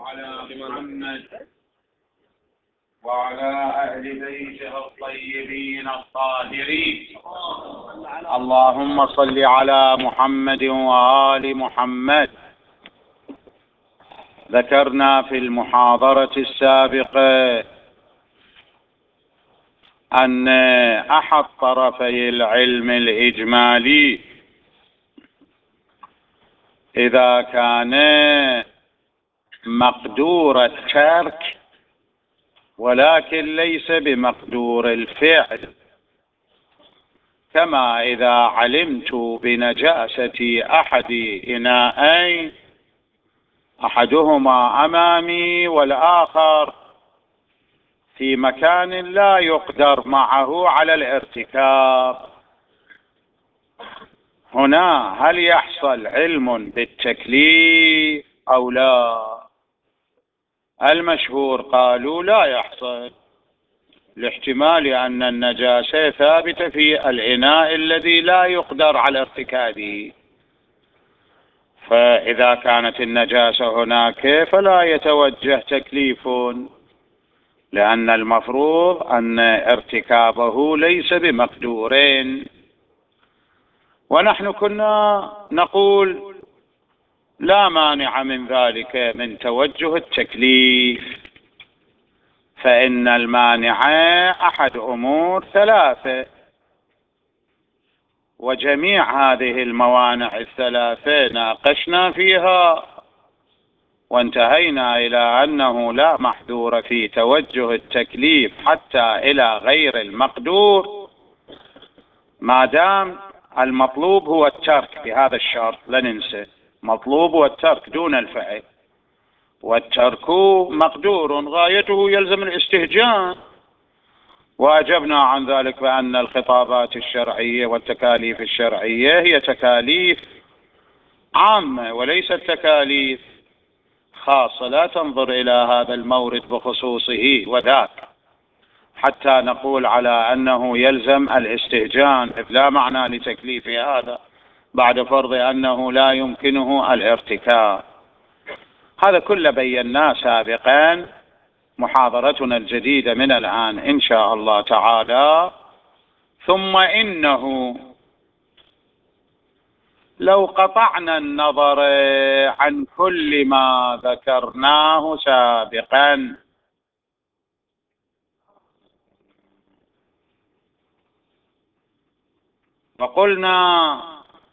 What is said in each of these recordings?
على محمد وعلى أهل بيته الطيبين الطاهرين. اللهم صل على محمد وآل محمد. ذكرنا في المحاضرة السابقة أن أحد طرفي العلم الإجمالي إذا كان مقدور الترك ولكن ليس بمقدور الفعل، كما إذا علمت بنجاسة أحد إناءين أحدهما أمامي والآخر في مكان لا يقدر معه على الارتكاب، هنا هل يحصل علم بالتكليف أو لا؟ المشهور قالوا لا يحصل، لاحتمال أن النجاسة ثابتة في الإناء الذي لا يقدر على ارتكابه، فإذا كانت النجاسة هناك فلا يتوجه تكليف، لأن المفروض أن ارتكابه ليس بمقدورين. ونحن كنا نقول لا مانع من ذلك من توجه التكليف، فإن المانع أحد أمور ثلاثة، وجميع هذه الموانع الثلاثة ناقشنا فيها وانتهينا إلى أنه لا محذور في توجه التكليف حتى إلى غير المقدور، ما دام المطلوب هو الترك بهذا الشرط. لا ننسى، مطلوب هو الترك دون الفعل، والترك مقدور غايته يلزم الاستهجان، وأجبنا عن ذلك بأن الخطابات الشرعية والتكاليف الشرعية هي تكاليف عامة وليست تكاليف خاصة، لا تنظر إلى هذا المورد بخصوصه وذاك حتى نقول على أنه يلزم الاستهجان، إذ لا معنى لتكليف هذا بعد فرض أنه لا يمكنه الارتكاب. هذا كله بيناه سابقا. محاضرتنا الجديدة من الآن إن شاء الله تعالى: ثم إنه لو قطعنا النظر عن كل ما ذكرناه سابقا وقلنا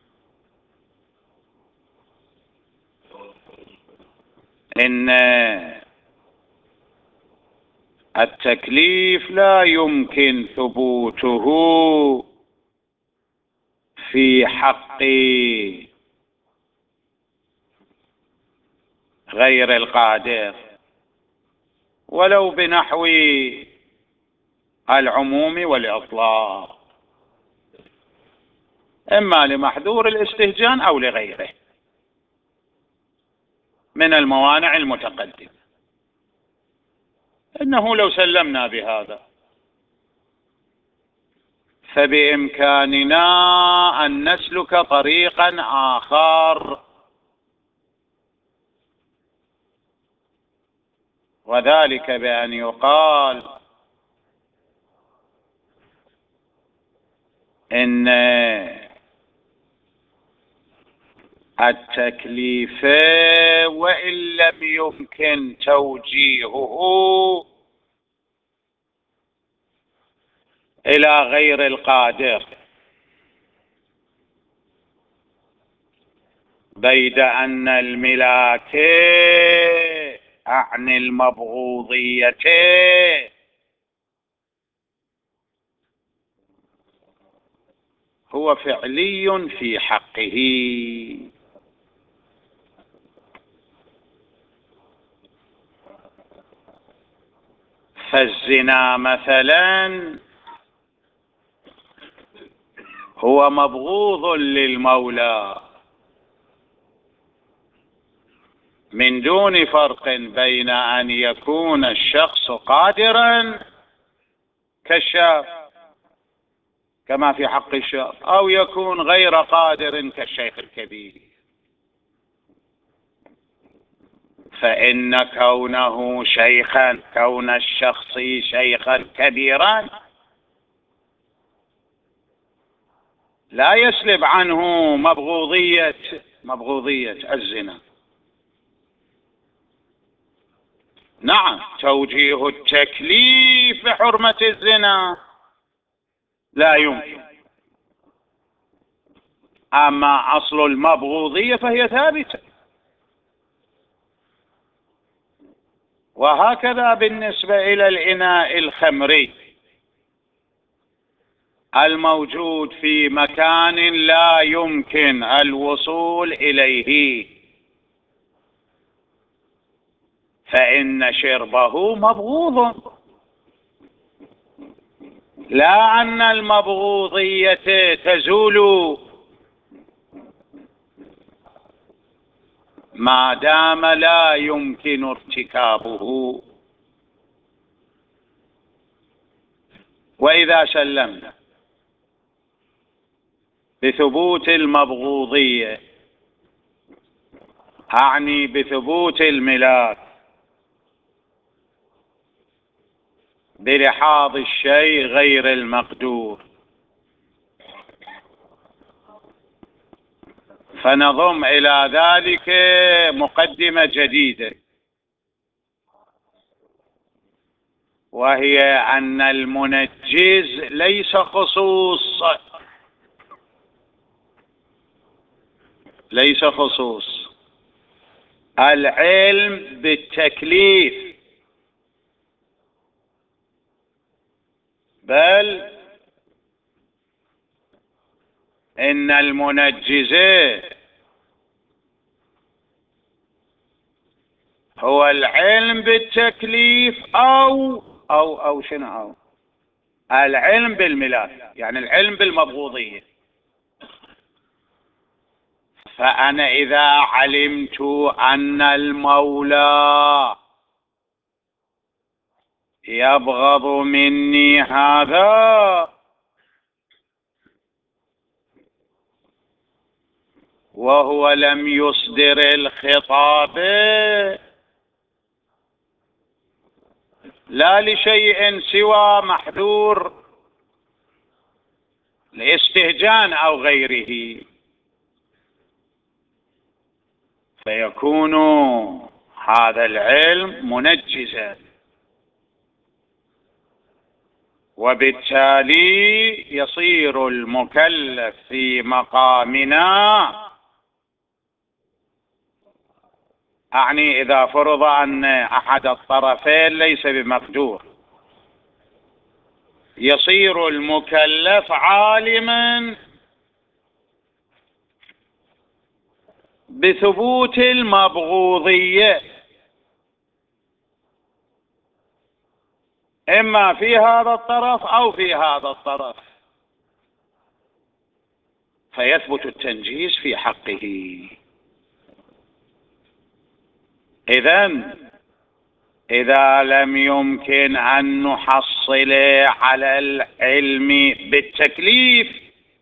إن التكليف لا يمكن ثبوته في حق غير القادر ولو بنحو العموم والإطلاق، إما لمحذور الاستهجان أو لغيره من الموانع المتقدمة. إنه لو سلمنا بهذا فبإمكاننا أن نسلك طريقا آخر، وذلك بأن يقال إن التكليف وإن لم يمكن توجيهه إلى غير القادر، بيد أن الملاك عن المبغوضية هو فعلي في حقه، فالزنا مثلا هو مبغوض للمولى من دون فرق بين أن يكون الشخص قادرا كالشاب كما في حق الشاب أو يكون غير قادر كالشيخ الكبير. فإن كونه شيخا، كون الشخص شيخا كبيرا، لا يسلب عنه مبغوضية الزنا. نعم، توجيه التكليف بحرمة الزنا لا يمكن، أما أصل المبغوضية فهي ثابتة. وهكذا بالنسبة إلى الإناء الخمري الموجود في مكان لا يمكن الوصول إليه، فإن شربه مبغوض، لا أن المبغوضية تزول ما دام لا يمكن ارتكابه. وإذا سلمنا بثبوت المبغوضية، أعني بثبوت الملاك بلحاظ الشيء غير المقدور، فنضم إلى ذلك مقدمة جديدة، وهي أن المنجز ليس خصوص العلم بالتكليف، بل إن المنجز هو العلم بالتكليف أو شنو، العلم بالملاك، يعني العلم بالمبغوضية. فأنا إذا علمت أن المولى يبغض مني هذا وهو لم يصدر الخطاب لا لشيء سوى محذور الاستهجان أو غيره، فيكون هذا العلم منجزا، وبالتالي يصير المكلف في مقامنا، أعني إذا فرض أن أحد الطرفين ليس بمقدور، يصير المكلف عالما بثبوت المبغوضية، إما في هذا الطرف أو في هذا الطرف، فيثبت التنجيز في حقه. إذا لم يمكن أن نحصل على العلم بالتكليف،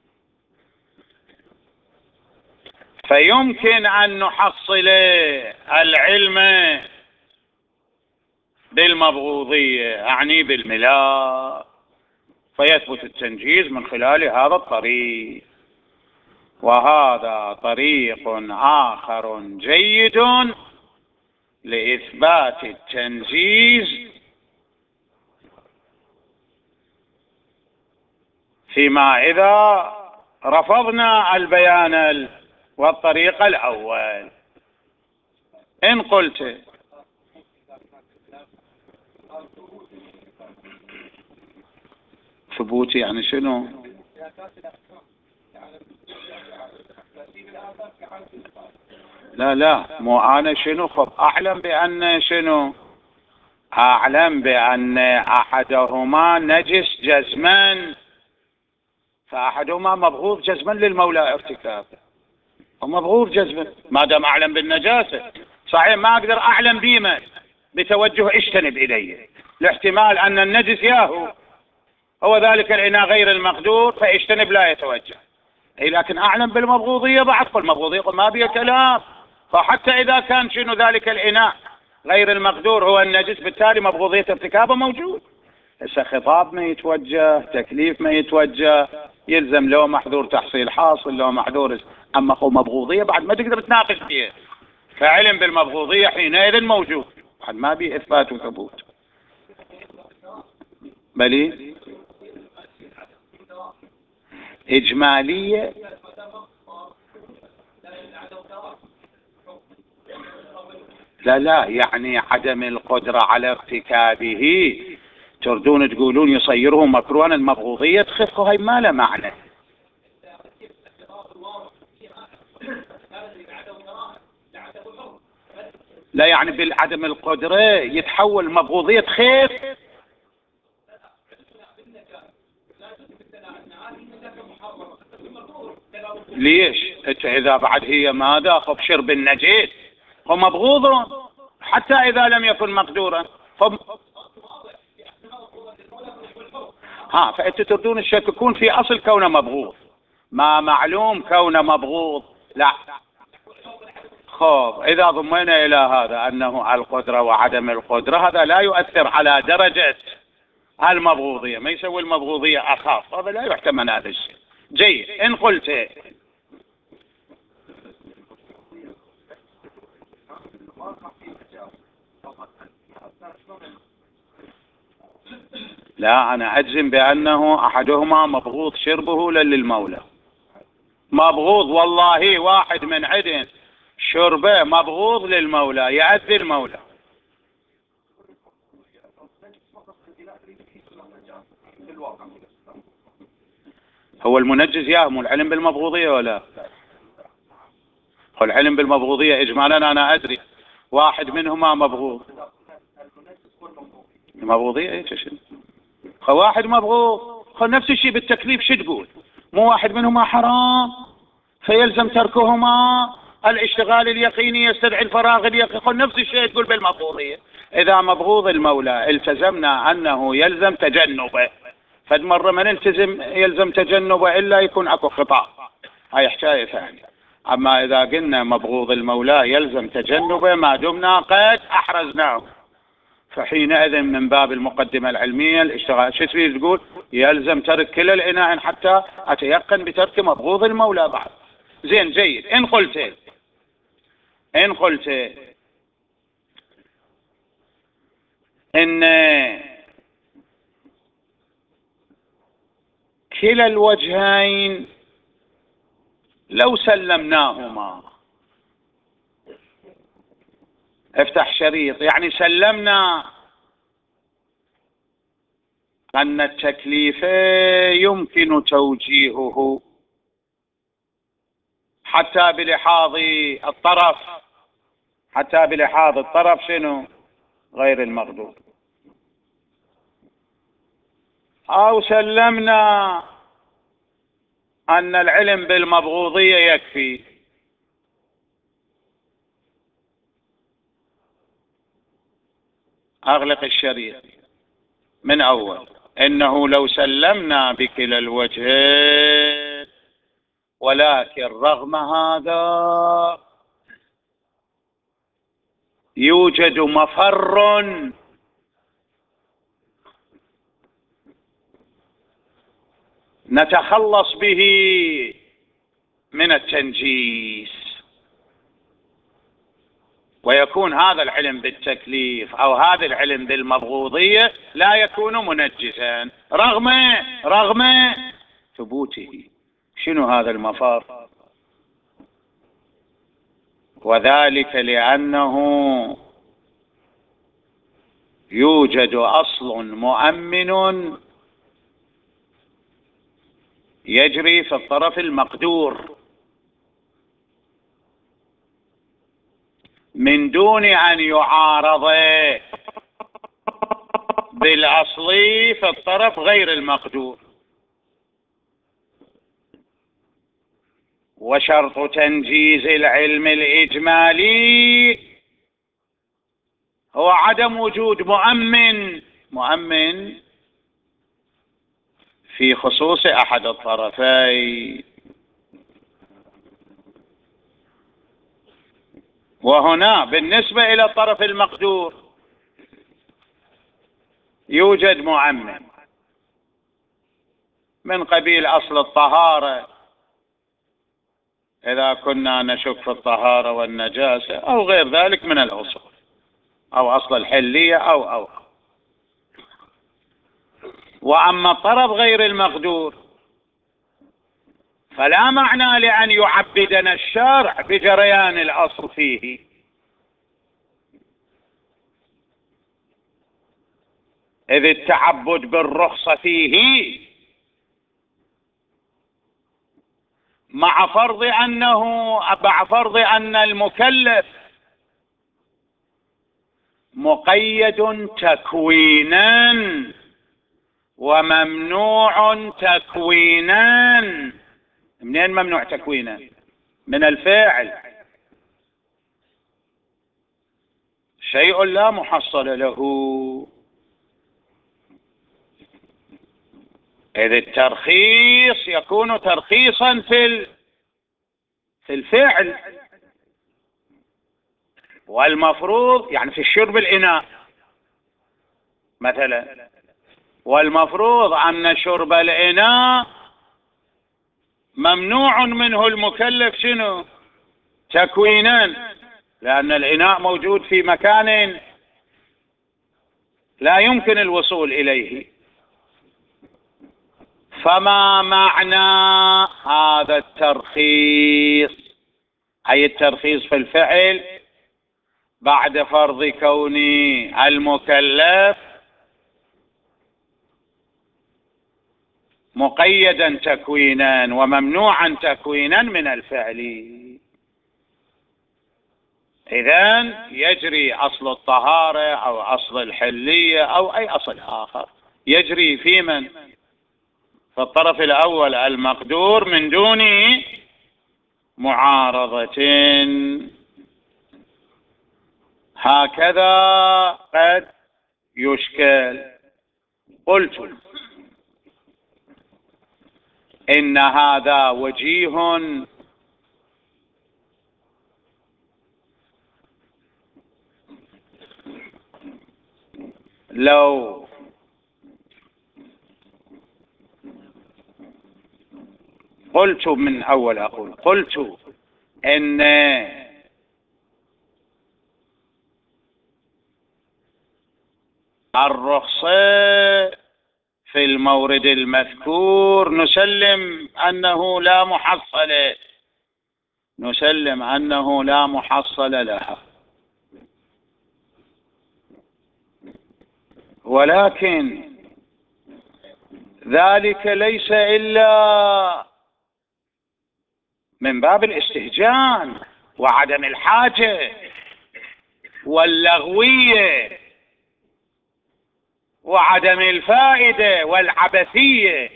فيمكن أن نحصل العلم بالمبغوضية، أعني بالملاك، فيثبت التنجيز من خلال هذا الطريق. وهذا طريق آخر جيد لإثبات التنجيز فيما إذا رفضنا البيان والطريق الأول. إن قلت ثبوتي يعني شنو؟ لا مو أنا شنو، خب أعلم بأن شنو، أعلم بأن أحدهما نجس جزما، فأحدهما مبغوض جزما للمولى ارتكابه، ومبغوض جزما. ما دام أعلم بالنجاسة صحيح ما أقدر أعلم بما بتوجه اجتنب إليه، لاحتمال أن النجس ياهو هو ذلك الإناء غير المقدور، فاجتنب لا يتوجه. لكن أعلم بالمبغوضية بعد، قل مبغوضية قل ما بي كلام، فحتى إذا كان شنو ذلك الإناء غير المقدور هو النجس، بالتالي مبغوضية ارتكابه موجود. هسه خطاب ما يتوجه، تكليف ما يتوجه، يلزم له محذور تحصيل حاصل، له محذور. أما هو مبغوضية بعد ما تقدر تناقش فيها، فعلم بالمبغوضية حينئذ موجود، بعد ما بي إثبات وثبوت. بلي إجمالية لا يعني عدم القدرة على ارتكابه تردون تقولون يصيره مكروها، المبغوضية تخف، هاي ما له معنى. لا يعني بالعدم القدرة يتحول مبغوضية تخف. ليش؟ إذا بعد هي ماذا خب شرب النجس هو مبغوض حتى إذا لم يكن مقدورا. فأنتم تردون تشككون في أصل كونه مبغوض، ما معلوم كونه مبغوض. لا خب إذا ضمينا إلى هذا أنه القدرة وعدم القدرة، هذا لا يؤثر على درجة المبغوضية، ما يسوي المبغوضية أخاف، هذا لا يحتمل هذا الشيء. جيد. إن قلت لا، أنا أجزم بأنه أحدهما مبغوض شربه للمولى، مبغوض والله واحد من عدن شربه مبغوض للمولى يأذي المولى. هو المنجز يهم العلم بالمبغوضية ولا؟ هو العلم بالمبغوضية إجمالا أنا أدري واحد منهما مبغوض. المبغوضية إيش واحد مبغوض، نفس الشيء بالتكليف. شو تقول؟ مو واحد منهما حرام فيلزم تركهما، الاشتغال اليقيني يستدعي الفراغ اليقيني، نفس الشيء تقول بالمبغوضية. إذا مبغوض المولى التزمنا أنه يلزم تجنبه، فد مرة ما نلتزم يلزم تجنبه إلا يكون أكو خطأ، هاي حكاية ثانية. أما إذا قلنا مبغوض المولى يلزم تجنبه ما دمنا قد أحرزناه، فحينئذ من باب المقدمة العلمية الاشتغال شو تريد تقول؟ يلزم ترك كل الإناء حتى أتيقن بترك مبغوض المولى بعد. زين جيد. إن قلت إن كلا الوجهين لو سلمناهما، افتح شريط، يعني سلمنا أن التكليف يمكن توجيهه حتى بلحاظ الطرف، حتى بلحاظ الطرف شنو؟ غير المقدور. أو سلمنا أن العلم بالمبغوضية يكفي، أغلق الشريط من أول. إنه لو سلمنا بكلا الوجهين، ولكن رغم هذا يوجد مفر نتخلص به من التنجيس، ويكون هذا العلم بالتكليف أو هذا العلم بالمبغوضية لا يكون منجسا رغم ثبوته. شنو هذا المفر؟ وذلك لأنه يوجد أصل مؤمن يجري في الطرف المقدور من دون أن يعارض بالأصل في الطرف غير المقدور. وشرط تنجيز العلم الإجمالي هو عدم وجود مؤمن في خصوص أحد الطرفين. وهنا بالنسبة إلى الطرف المقدور يوجد معمم من قبيل أصل الطهارة، إذا كنا نشك في الطهارة والنجاسة، أو غير ذلك من الأصول، أو أصل الحلية أو. وأما الطرف غير المقدور فلا معنى لأن يعبدنا الشرع بجريان الأصل فيه، إذ التعبد بالرخصة فيه مع فرض أن المكلف مقيد تكوينا وممنوع تكوينا. منين ممنوع تكوينا؟ من الفعل، شيء لا محصل له، إذ الترخيص يكون ترخيصا في الفعل، والمفروض يعني في الشرب الإناء مثلا، والمفروض أن شرب الإناء ممنوع منه المكلف شنو؟ تكوينا، لأن الإناء موجود في مكان لا يمكن الوصول إليه. فما معنى هذا الترخيص؟ أي الترخيص في الفعل بعد فرض كون المكلف مقيدا تكوينا وممنوعا تكوينا من الفعل. إذن يجري أصل الطهارة أو أصل الحلية أو أي أصل آخر، يجري في من؟ في الطرف الأول المقدور من دون معارضة. هكذا قد يشكل. قلت إن هذا وجيه لو قلت من أول قلت إن الرخصة في المورد المذكور نسلم أنه لا محصل لها، ولكن ذلك ليس إلا من باب الاستهجان وعدم الحاجة واللغوية وعدم الفائدة والعبثية،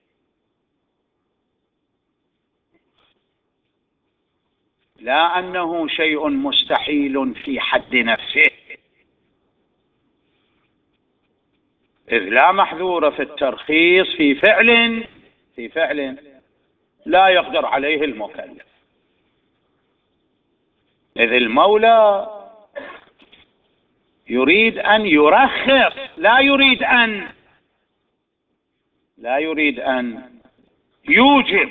لا أنه شيء مستحيل في حد نفسه، إذ لا محذور في الترخيص في فعل لا يقدر عليه المكلف، إذ المولى يريد أن يرخص، لا يريد أن يوجب،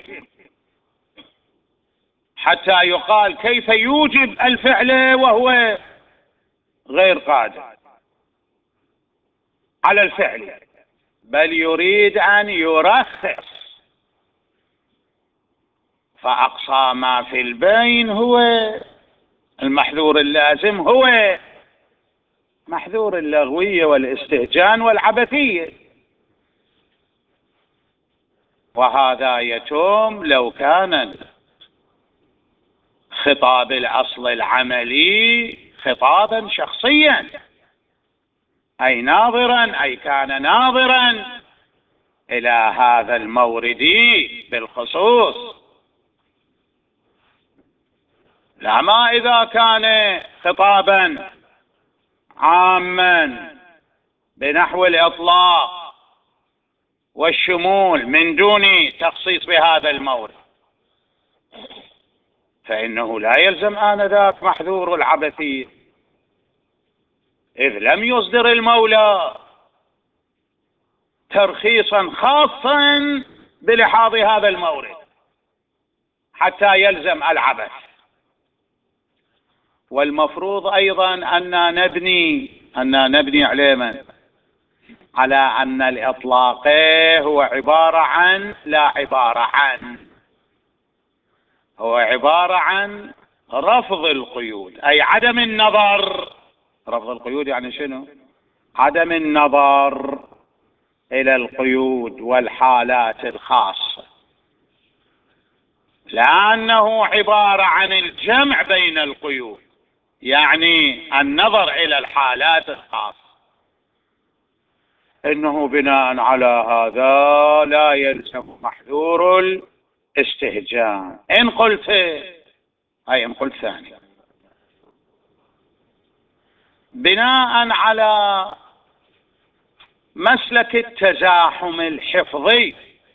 حتى يقال كيف يوجب الفعل وهو غير قادر على الفعل، بل يريد أن يرخص. فأقصى ما في البين هو المحذور اللازم، هو محذور اللغوية والاستهجان والعبثية، وهذا يتم لو كان خطاب الأصل العملي خطابا شخصيا، أي كان ناظرا إلى هذا المورد بالخصوص، لا ما إذا كان خطابا عاما بنحو الإطلاق والشمول من دون تخصيص بهذا المورد. فإنه لا يلزم آنذاك محذور العبثية، إذ لم يصدر المولى ترخيصا خاصا بلحاظ هذا المورد حتى يلزم العبث. والمفروض أيضا أن نبني على أن الإطلاق هو عبارة عن لا عبارة عن، هو عبارة عن رفض القيود، أي عدم النظر. رفض القيود يعني شنو؟ عدم النظر إلى القيود والحالات الخاصة، لأنه عبارة عن الجمع بين القيود، يعني النظر إلى الحالات الخاصة. إنه بناء على هذا لا يلزم محذور الاستهجان. إن قلت ثاني، بناء على مسلك التزاحم الحفظي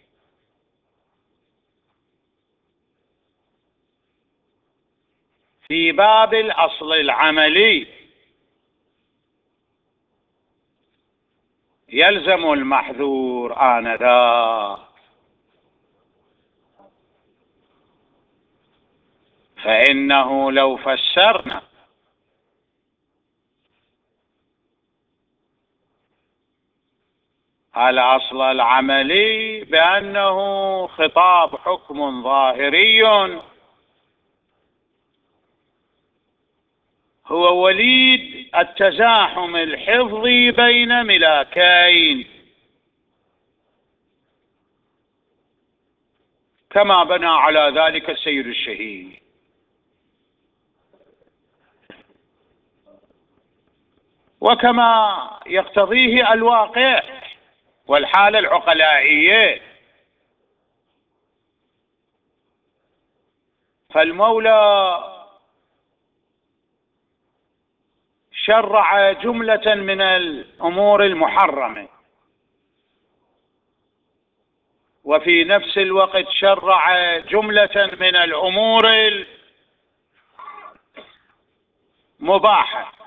في باب الأصل العملي، يلزم المحذور آنذاك. فإنه لو فسرنا الأصل العملي بأنه خطاب حكم ظاهري هو وليد التزاحم الحفظي بين ملاكين، كما بنى على ذلك السيد الشهيد، وكما يقتضيه الواقع والحالة العقلائية. فالمولى شرع جملة من الأمور المحرمة، وفي نفس الوقت شرع جملة من الأمور المباحة.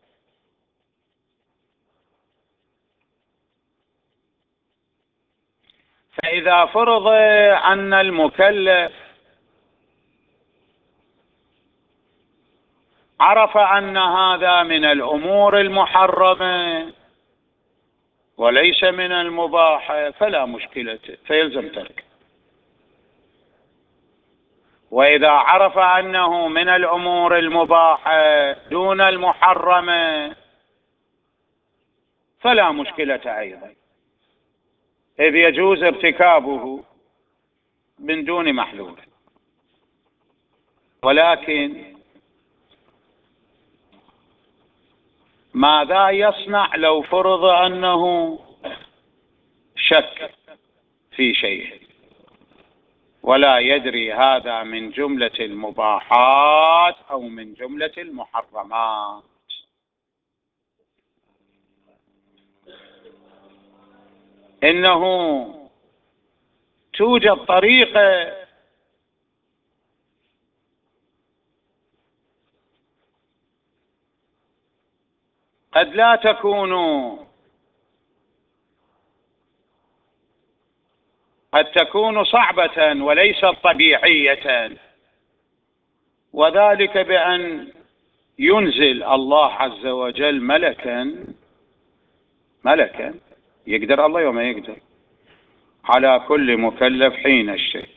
فإذا فرض أن المكلف عرف أن هذا من الأمور المحرمة وليس من المباحة فلا مشكلة، فيلزم تركه. وإذا عرف أنه من الأمور المباحة دون المحرمة فلا مشكلة أيضا، إذ يجوز ارتكابه من دون محذور. ولكن ماذا يصنع لو فرض أنه شك في شيء ولا يدري هذا من جملة المباحات أو من جملة المحرمات؟ إنه توجد طريقة قد لا تكون صعبة وليست طبيعية، وذلك بأن ينزل الله عز وجل ملكا يقدر الله يوم يقدر على كل مكلف حين الشك،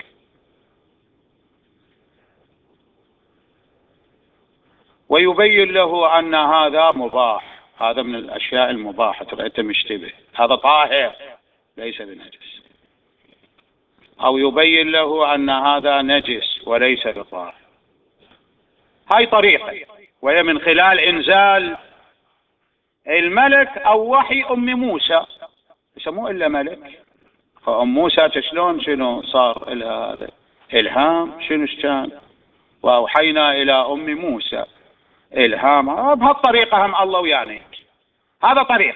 ويبين له أن هذا مباح، هذا من الأشياء المباحة، ترى أنت مشتبه، هذا طاهر ليس بنجس، أو يبين له أن هذا نجس وليس بطاهر. هاي طريقة، وهي من خلال إنزال الملك أو وحي أم موسى، يسموه إلا ملك. فأم موسى شنو صار لها هذا إلهام، شنو كان؟ وأوحينا إلى أم موسى إلهام، بهالطريقة هم الله ويعني، هذا طريق.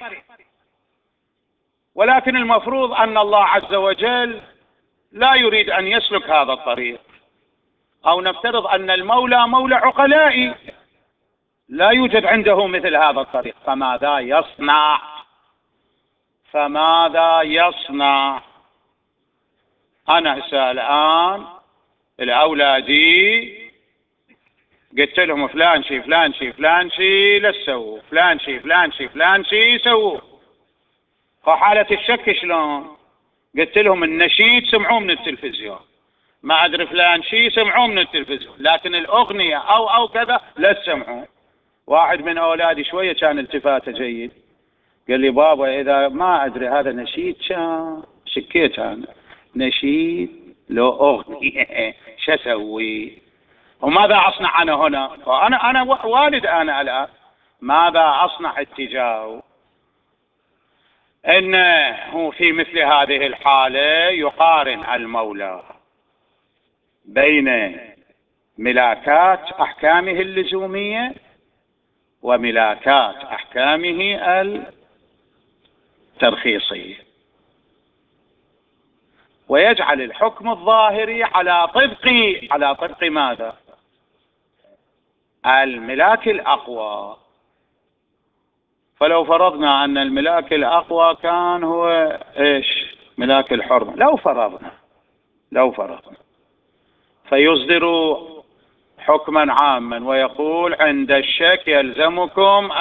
ولكن المفروض أن الله عز وجل لا يريد أن يسلك هذا الطريق، أو نفترض أن المولى مولى عقلائي لا يوجد عنده مثل هذا الطريق، فماذا يصنع؟ فماذا يصنع؟ أنا هسه الآن الأولادي قلت لهم فلان شي فلان شي فلان شي لا تسووا، فلان شي فلان شي فلان شي سووا. فحالة الشك شلون؟ قلت لهم النشيد سمعوه من التلفزيون، ما أدري فلان شي سمعوه من التلفزيون، لكن الأغنية أو كذا لا تسمعوه. واحد من أولادي شوية كان التفاته جيد، قال لي بابا إذا ما أدري هذا نشيد كان شكيت أنا، نشيد لو أغنية شو أسوي؟ وماذا أصنع أنا هنا؟ أنا والد أنا الآن ماذا أصنع اتجاهه؟ إنه في مثل هذه الحالة يقارن المولى بين ملاكات أحكامه اللزومية وملاكات أحكامه الترخيصية، ويجعل الحكم الظاهري على طبق ماذا؟ الملاك الأقوى. فلو فرضنا أن الملاك الأقوى كان هو إيش؟ ملاك الحرمة، لو فرضنا فيصدر حكما عاما ويقول عند الشك يلزمكم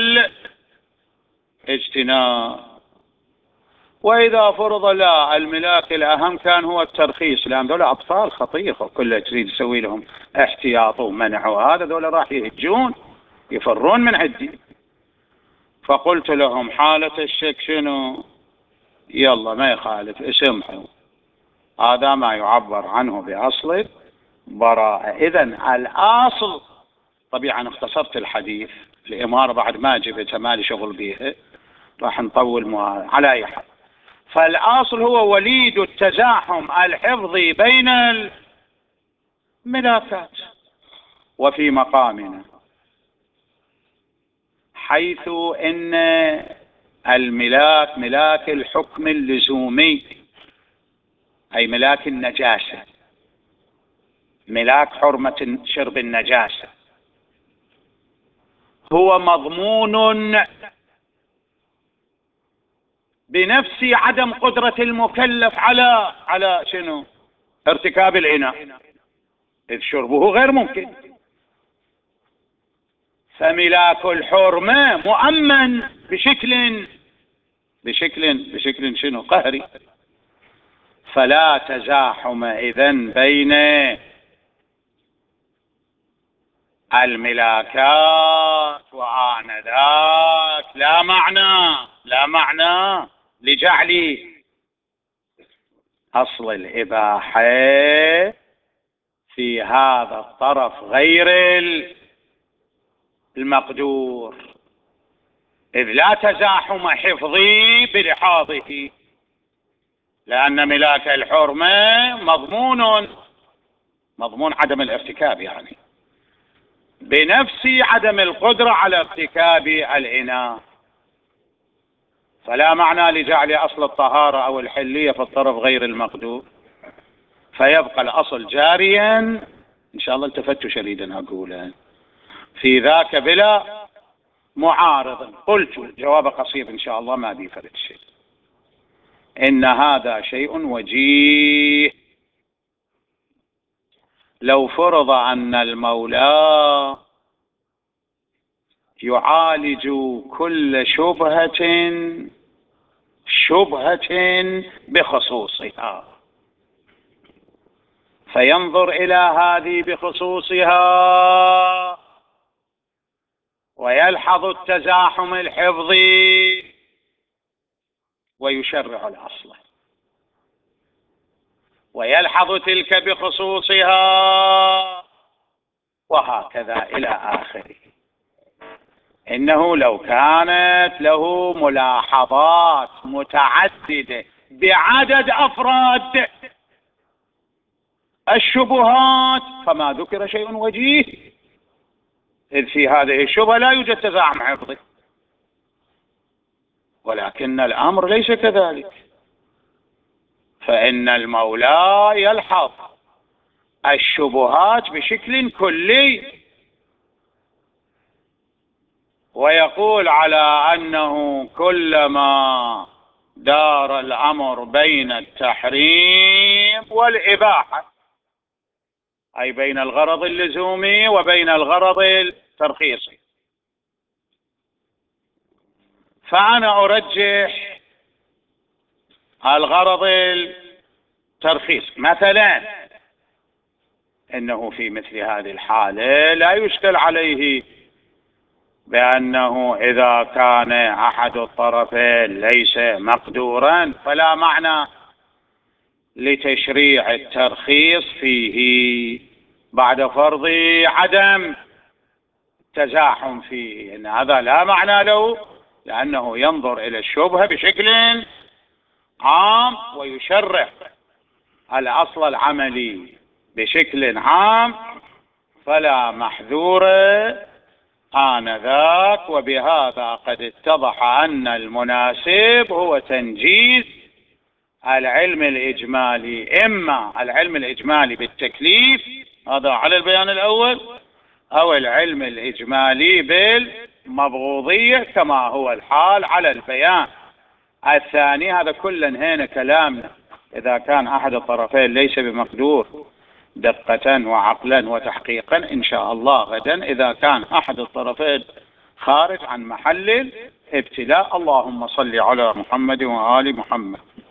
الاجتناب. وإذا فرض لا، الملاك الأهم كان هو الترخيص، لأن ذولا أطفال خطير وكلها تريد تسوي لهم احتياط ومنع، وهذا ذولا راح يهجون يفرون من عندي. فقلت لهم حالة الشك شنو؟ يلا ما يخالف اسمحوا، هذا ما يعبر عنه بأصل براءة. إذن الأصل، طبيعا اختصرت الحديث، الإمارة بعد ما جبتها مالي شغل بيها، راح نطول على أي حال. فالأصل هو وليد التزاحم الحفظي بين الملاكات. وفي مقامنا حيث إن الملاك ملاك الحكم اللزومي، أي ملاك النجاسة، ملاك حرمة شرب النجاسة، هو مضمون بنفس عدم قدرة المكلف على شنو؟ ارتكاب العناء، إذ شربه غير ممكن. فملاك الحرمة مؤمن بشكل شنو؟ قهري. فلا تزاحم إذن بين الملاكات، وآنذاك لا معنى لجعل أصل الإباحة في هذا الطرف غير المقدور، إذ لا تزاحم حفظي بلحاظه، لأن ملاك الحرمة مضمون عدم الارتكاب، يعني بنفس عدم القدرة على ارتكاب العناء. فلا معنى لجعل أصل الطهارة أو الحلية في الطرف غير المقدور، فيبقى الأصل جاريا. إن شاء الله التفتوا شديدا أقوله في ذاك بلا معارض. قلت جواب قصير إن شاء الله ما بيفرد شيء، إن هذا شيء وجيه. لو فرض أن المولى يعالج كل شبهة بخصوصها، فينظر إلى هذه بخصوصها ويلحظ التزاحم الحفظي ويشرع الأصل، ويلحظ تلك بخصوصها، وهكذا إلى آخره. إنه لو كانت له ملاحظات متعددة بعدد أفراد الشبهات فما ذكر شيء وجيه، إذ في هذه الشبهة لا يوجد تزاحم حفظي. ولكن الأمر ليس كذلك، فإن المولى يلحظ الشبهات بشكل كلي، ويقول على أنه كلما دار الأمر بين التحريم والإباحة، أي بين الغرض اللزومي وبين الغرض الترخيصي، فأنا أرجح الغرض الترخيصي. مثلا إنه في مثل هذه الحالة لا يشكل عليه بأنه إذا كان أحد الطرفين ليس مقدورا فلا معنى لتشريع الترخيص فيه بعد فرض عدم تزاحم فيه، إن هذا لا معنى له، لأنه ينظر إلى الشبهة بشكل عام ويشرع الأصل العملي بشكل عام، فلا محذور آنذاك. وبهذا قد اتضح أن المناسب هو تنجيز العلم الإجمالي، إما العلم الإجمالي بالتكليف، هذا على البيان الأول، أو العلم الإجمالي بالمبغوضية كما هو الحال على البيان الثاني. هذا كله هنا كلامنا إذا كان أحد الطرفين ليس بمقدور دقة وعقلا وتحقيقا. إن شاء الله غدا إذا كان أحد الطرفين خارج عن محل الابتلاء. اللهم صل على محمد وآل محمد.